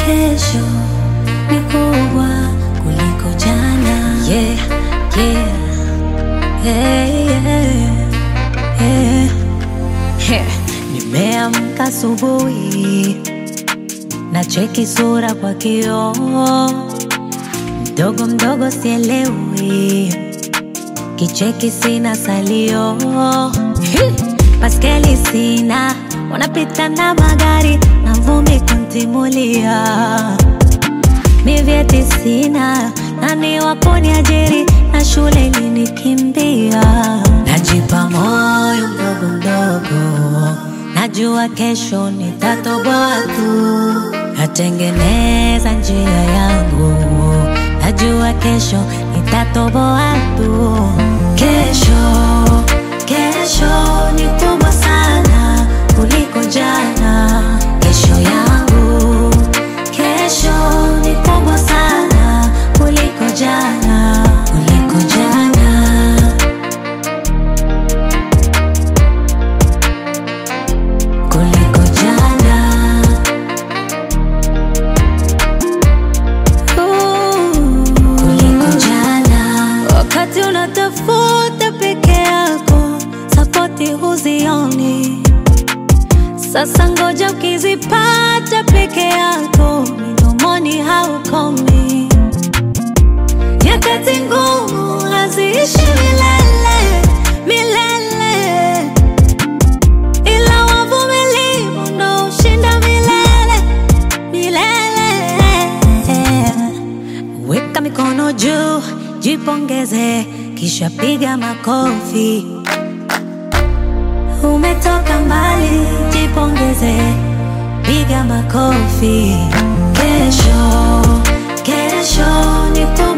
Kesho ni kubwa kuliko jana. Yeah, yeah, hey, yeah, yeah. Nimeamka asubuhi na cheki sura kwa kioo, mdogo mdogo sielewi, kicheki sina salio. Baskeli sina, wanapita na magari na vumbi kuntimulia. Mi vyeti sina, nani wa kuniajiri na shule ilinikimbia. Najipa moyo mdogo mdogo, najua kesho nitatoboa tu. Natengeneza njia yangu, najua kesho nitatoboa tu. Kesho ni kubwa sana kuliko jana. Kesho yangu, kesho ni kubwa sana kuliko jana, kuliko jana. Kuliko jana. Kuliko jana. Wakati unatafuta peke yako, sapoti huzioni. Sasa ngoja ukizipata peke yako, midomoni haukomi. Nyakati ngumu haziishi milele, milele, ila wavumilivu ndo hushinda milele, milele. Weka mikono juu, jipongeze, kisha piga makofi. Umetoka mbali, jipongeze, piga makofi. Kesho ni